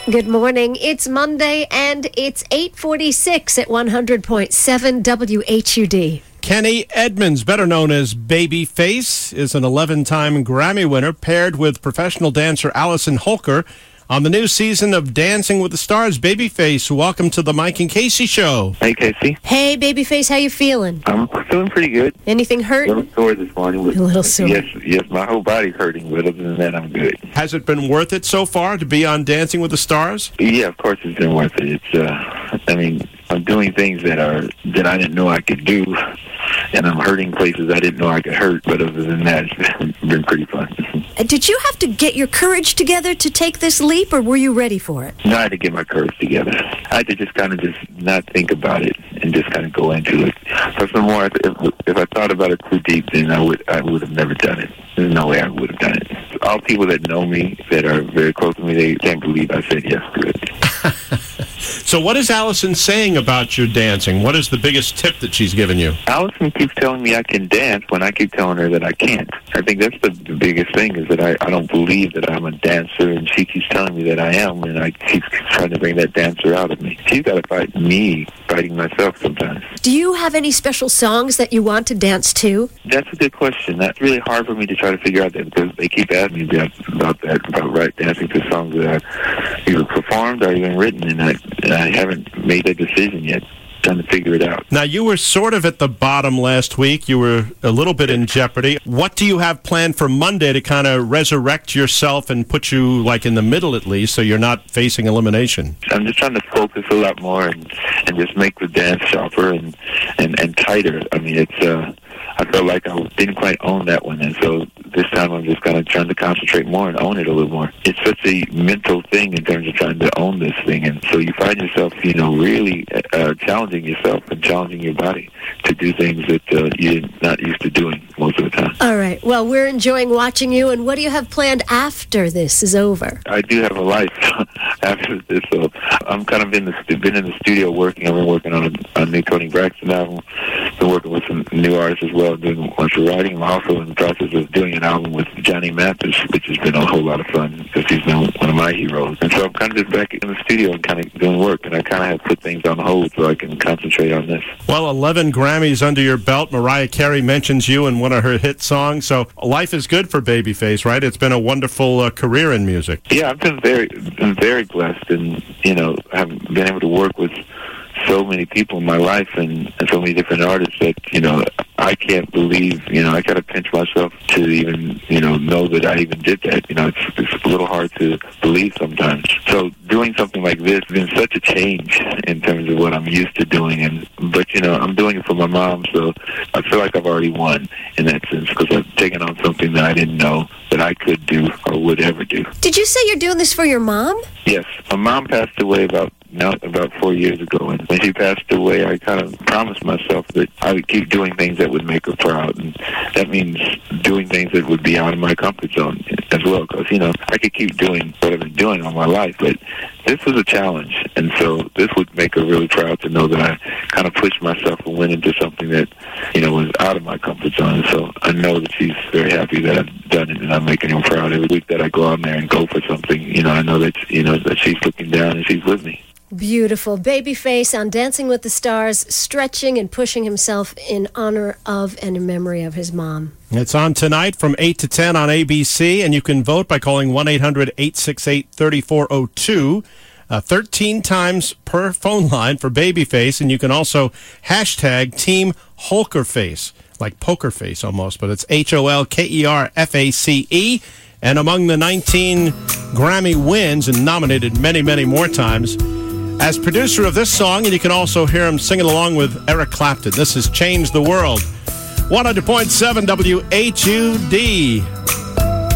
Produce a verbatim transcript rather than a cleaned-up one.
Good morning. It's Monday and it's eight forty-six at one hundred point seven W H U D. Kenny Edmonds, better known as Babyface, is an eleven-time Grammy winner paired with professional dancer Allison Holker on the new season of Dancing with the Stars. Babyface, welcome to the Mike and Casey Show. Hey, Casey. Hey, Babyface, how you feeling? I'm feeling pretty good. Anything hurt? A little sore this morning. But A little sore. Yes, yes, my whole body's hurting, but other than that, I'm good. Has it been worth it so far to be on Dancing with the Stars? Yeah, of course it's been worth it. It's, uh, I mean, I'm doing things that are that I didn't know I could do, and I'm hurting places I didn't know I could hurt, but other than that, it's been pretty fun. Did you have to get your courage together to take this leap, or were you ready for it? No, I had to get my courage together. I had to just kind of just not think about it and just kind of go into it. Because the more, if, if I thought about it too deep, then I would I would have never done it. There's no way I would have done it. All people that know me, that are very close to me, they can't believe I said yes to it. So what is Allison saying about your dancing? What is the biggest tip that she's given you? Allison keeps telling me I can dance when I keep telling her that I can't. I think that's the, the biggest thing, is that I, I don't believe that I'm a dancer, and she keeps telling me that I am, and I keep trying to bring that dancer out of me. She's got to fight me, fighting myself sometimes. Do you have any special songs that you want to dance to? That's a good question. That's really hard for me to try to figure out, that because they keep asking me about, about that, about right dancing to songs that I've either performed or even written, and I, I haven't made that decision yet. Trying to figure it out. Now, you were sort of at the bottom last week. You were a little bit in jeopardy. What do you have planned for Monday to kind of resurrect yourself and put you, like, in the middle at least, so you're not facing elimination? I'm just trying to focus a lot more and, and just make the dance sharper and, and, and tighter. I mean, it's... uh I felt like I didn't quite own that one, and so this time I'm just kind of trying to concentrate more and own it a little more. It's such a mental thing in terms of trying to own this thing, and so you find yourself, you know, really uh, challenging yourself and challenging your body to do things that uh, you're not used to doing most of the time. All right. Well, we're enjoying watching you, and what do you have planned after this is over? I do have a life after this, so I'm kind of in the been in the studio working. I've been working on a, a new Tony Braxton album. Been working with some new artists as well, doing a bunch of writing. I'm also in the process of doing an album with Johnny Mathis, which has been a whole lot of fun because he's been one of my heroes. And so I'm kind of just back in the studio and kind of doing work, and I kind of have put things on hold so I can concentrate on this. Well, eleven Grammys under your belt. Mariah Carey mentions you in one of her hit songs, so life is good for Babyface, right? It's been a wonderful uh, career in music. Yeah, I've been very, been very blessed, and, you know, I've been able to work with so many people in my life and, and so many different artists that, you know, I can't believe, you know, I got to pinch myself to even, you know, know that I even did that. You know, it's, it's a little hard to believe sometimes. So doing something like this has been such a change in terms of what I'm used to doing. And But, you know, I'm doing it for my mom, so I feel like I've already won in that sense because I've taken on something that I didn't know that I could do or would ever do. Did you say you're doing this for your mom? Yes. My mom passed away about now about four years ago, and when she passed away, I kind of promised myself that I would keep doing things that would make her proud, and that means doing things that would be out of my comfort zone as well, because, you know, I could keep doing what I've been doing all my life, but this was a challenge, and so this would make her really proud to know that I kind of pushed myself and went into something that, you know, was out of my comfort zone, and so I know that she's very happy that I've done it, and I'm making her proud every week that I go out there and go for something. You know, I know that, you know, that she's looking down and she's with me. Beautiful. Babyface on Dancing with the Stars, stretching and pushing himself in honor of and in memory of his mom. It's on tonight from eight to ten on A B C, and you can vote by calling one eight hundred eight six eight three four zero two. Uh, thirteen times per phone line for Babyface, and you can also hashtag Team Holkerface, like poker face almost, but it's H O L K E R F A C E. And among the nineteen Grammy wins, and nominated many, many more times, as producer of this song, and you can also hear him singing along with Eric Clapton. This is Change the World. one hundred point seven W H U D.